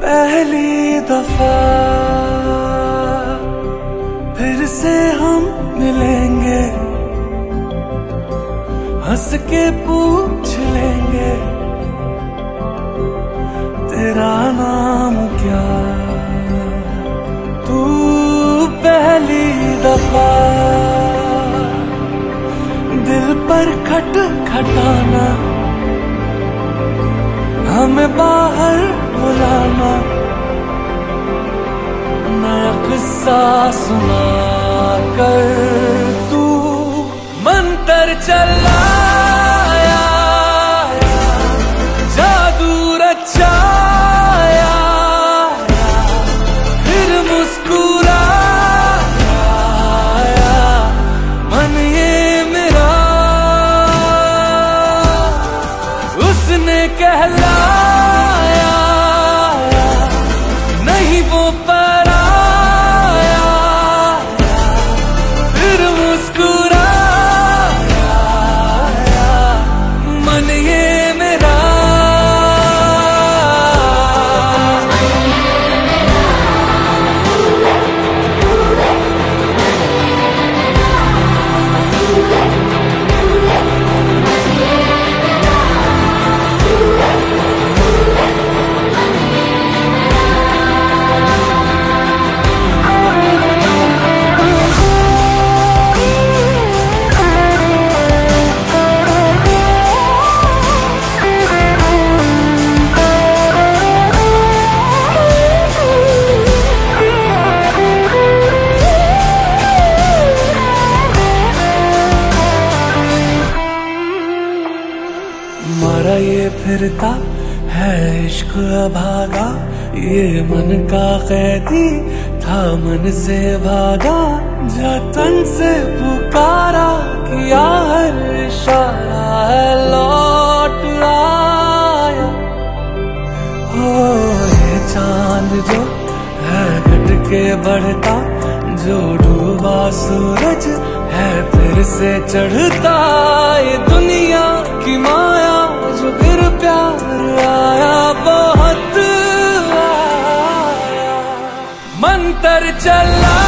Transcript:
पहली दफा फिर से हम मिलेंगे, हंस के पूछ लेंगे तेरा नाम क्या। तू पहली दफा दिल पर खटखटाना, हमें बाहर बुलाना, नया किस्सा सुना कर तू मंतर चलाया, जादू रचाया, फिर मुस्कुराया मन ये मेरा, उसने कहलाया नहीं वो पराया, फिर मुस्कुराया मन ये मेरा। मारा ये फिरता है इश्क अभागा, ये मन का कैदी था मन से भागा, जतन से पुकारा किया हर इशारा है लौट आया। हो ये चांद जो है घट के बढ़ता, जो डूबा सूरज है फिर से चढ़ता, ये दुनिया की माया जो फिर प्यार आया बहुत आया, मंतर चला